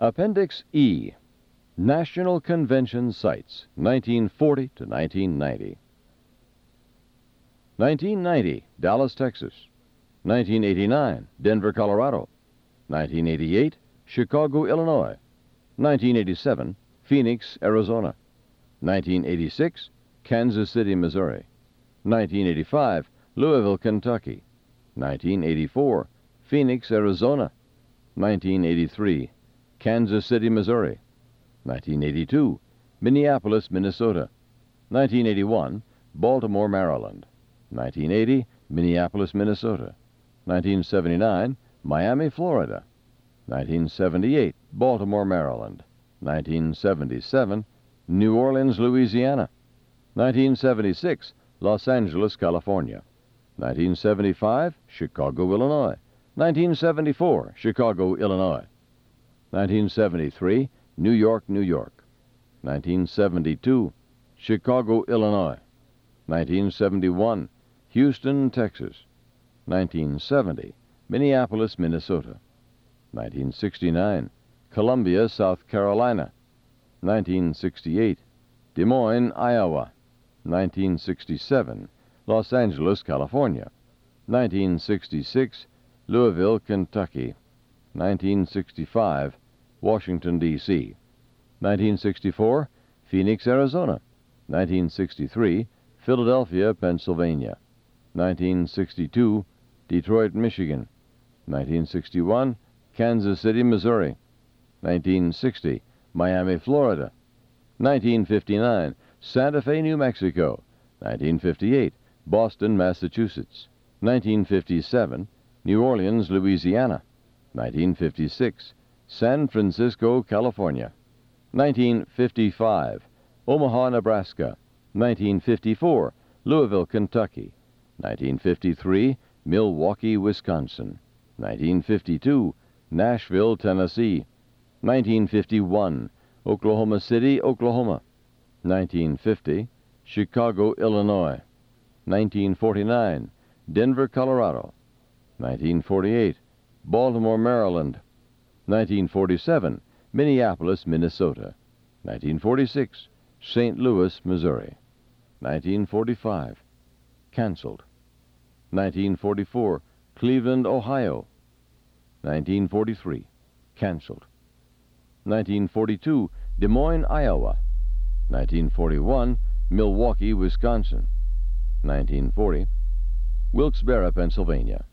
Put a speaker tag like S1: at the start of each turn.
S1: Appendix E, National Convention Sites, 1940 to 1990. 1990, Dallas, Texas. 1989, Denver, Colorado. 1988, Chicago, Illinois. 1987, Phoenix, Arizona. 1986, Kansas City, Missouri. 1985, Louisville, Kentucky. 1984, Phoenix, Arizona. 1983, Kansas City, Missouri. 1982, Minneapolis, Minnesota. 1981, Baltimore, Maryland. 1980, Minneapolis, Minnesota. 1979, Miami, Florida. 1978, Baltimore, Maryland. 1977, New Orleans, Louisiana. 1976, Los Angeles, California. 1975, Chicago, Illinois. 1974, Chicago, Illinois. 1973, New York, New York. 1972, Chicago, Illinois. 1971, Houston, Texas. 1970, Minneapolis, Minnesota. 1969, Columbia, South Carolina. 1968, Des Moines, Iowa. 1967, Los Angeles, California. 1966, Louisville, Kentucky. 1965, Washington, D.C. 1964, Phoenix, Arizona. 1963, Philadelphia, Pennsylvania. 1962, Detroit, Michigan. 1961, Kansas City, Missouri. 1960, Miami, Florida. 1959, Santa Fe, New Mexico. 1958, Boston, Massachusetts. 1957, New Orleans, Louisiana. 1956, San Francisco, California. 1955, Omaha, Nebraska. 1954, Louisville, Kentucky. 1953, Milwaukee, Wisconsin. 1952, Nashville, Tennessee. 1951, Oklahoma City, Oklahoma. 1950, Chicago, Illinois. 1949, Denver, Colorado. 1948, Baltimore, Maryland. 1947, Minneapolis, Minnesota. 1946, St. Louis, Missouri. 1945, canceled. 1944, Cleveland, Ohio. 1943, canceled. 1942, Des Moines, Iowa. 1941, Milwaukee, Wisconsin. 1940, Wilkes-Barre, Pennsylvania.